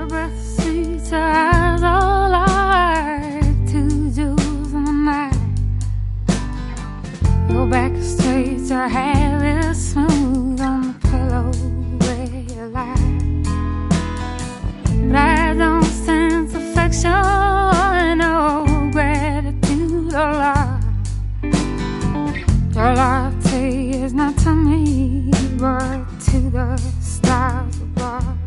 breath sweet, her eyes all like two jewels in the night. Your back is straight, your hair is smooth on the pillow where you lie. But I don't sense affection or gratitude or love. Your loyalty is not to me, but to the stars above.